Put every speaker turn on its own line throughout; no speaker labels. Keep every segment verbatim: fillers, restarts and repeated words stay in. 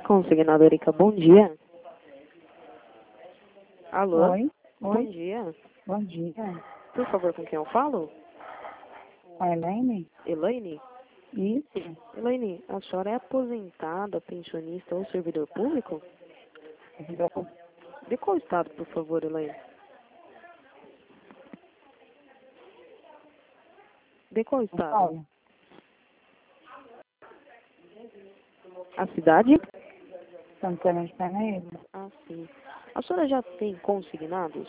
Consignado Erika, bom dia. Alô?
Oi,
Bom
oi,
dia.
bom dia.
Por favor, com quem eu falo?
A Elaine?
Elaine?
Isso?
Elaine, a senhora é aposentada, pensionista ou servidor público? De qual estado, por favor, Elaine? De qual
São
estado?
Paulo?
A cidade?
Santana de Janeiro?
Ah, sim. A senhora já tem consignados?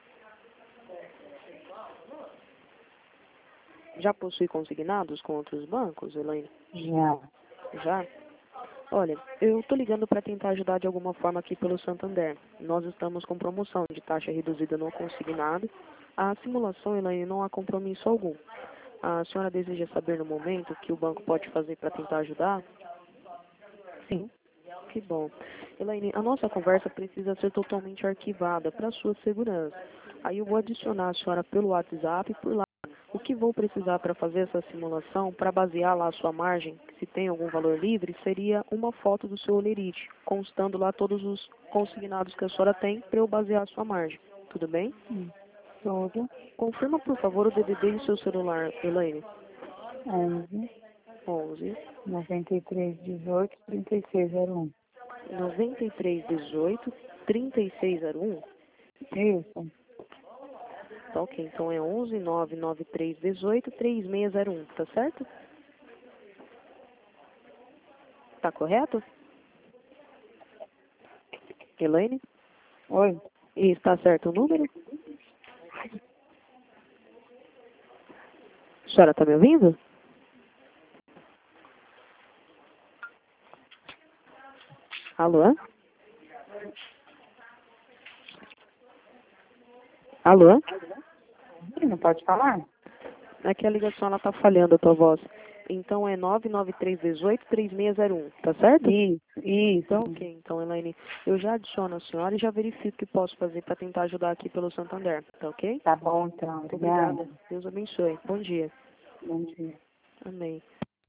Já possui consignados com outros bancos, Elaine?
Já.
Já? Olha, eu estou ligando para tentar ajudar de alguma forma aqui pelo Santander. Nós estamos com promoção de taxa reduzida no consignado. A simulação, Elaine, não há compromisso algum. A senhora deseja saber no momento o que o banco pode fazer para tentar ajudar?
Sim.
Que bom. Elaine, a nossa conversa precisa ser totalmente arquivada para sua segurança. Aí eu vou adicionar a senhora pelo WhatsApp por lá. O que vou precisar para fazer essa simulação, para basear lá a sua margem, se tem algum valor livre, seria uma foto do seu olerite, constando lá todos os consignados que a senhora tem para eu basear a sua margem. Tudo bem?
Hum. Tudo.
Confirma, por favor, o D D D e o seu celular, Elaine.
onze,
onze,
noventa e três, dezoito, trinta e seis, zero um.
noventa e três, dezoito, trinta e seis zero um.
Isso?
Tá ok, então é onze, nove nove três, dezoito, trinta e seis zero um, tá certo? Tá correto? Elaine?
Oi?
E está certo o número? A senhora tá me ouvindo? Alô? Alô?
Ih, não pode falar?
Aqui a ligação ela tá falhando a tua voz. Então é nove nove três, dezoito, trinta e seis zero um, tá certo?
Isso, isso.
Então, ok. Então, Elaine, eu já adiciono a senhora e já verifico o que posso fazer para tentar ajudar aqui pelo Santander, tá ok?
Tá bom, então. Obrigada.
Obrigada. Deus abençoe. Bom dia.
Bom dia.
Amém.